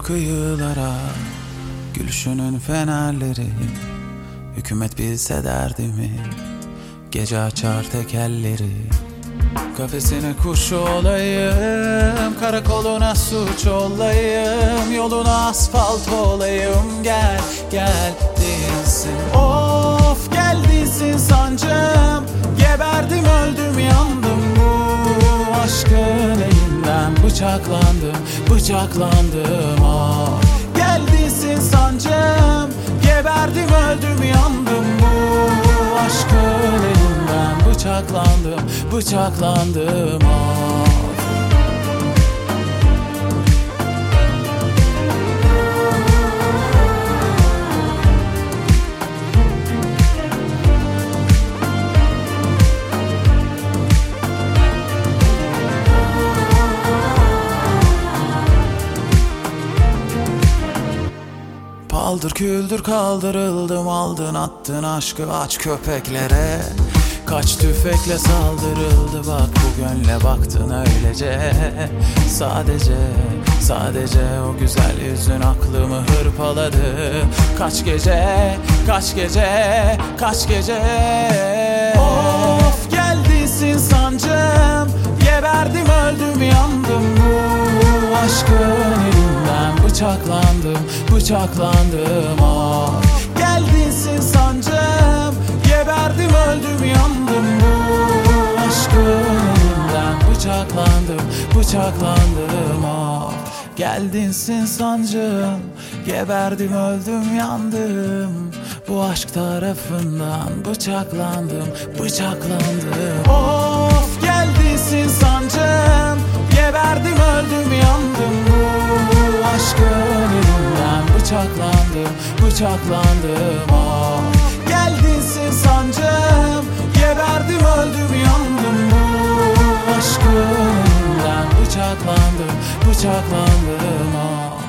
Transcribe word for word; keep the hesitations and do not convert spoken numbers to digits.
kıyılara, gülüşünün fenerleri. Hükümet bilse derdimi, gece açar tekelleri. Kafesine kuş olayım, karakoluna suç olayım, yoluna asfalt olayım. Gel, gel değilsin. Of gel değilsin sancım, geberdim öldüm yandım. Bu aşkın elinden bıçaklandım, bıçaklandım. Ah gel değilsin sancım, geberdim öldüm yandım. Bu aşkın elinden bıçaklandım, bıçaklandım. Ah paldır küldür kaldırıldım, aldın attın aşkı aç köpeklere. Kaç tüfekle saldırıldı, bak bu gönle baktın öylece. Sadece, sadece o güzel yüzün aklımı hırpaladı. Kaç gece, kaç gece, kaç gece. Of geldiysin sancım, geberdim öldüm yandım. Bu aşkın elinden bıçaklandım, bıçaklandım. Ah geldiysin sancım, geberdim öldüm yandım. Bu aşkın elinden bıçaklandım, bıçaklandım. Ah geldinsin sancım, geberdim öldüm yandım. Bu aşk tarafından bıçaklandım, bıçaklandım. Of geldinsin sancım, geberdim öldüm yandım. Bu aşkın elinden bıçaklandım, bıçaklandım. Ah geldinsin sancım, geberdim öldüm yandım. Bu aşkın elinden bıçaklandım, bıçaklandım. Ah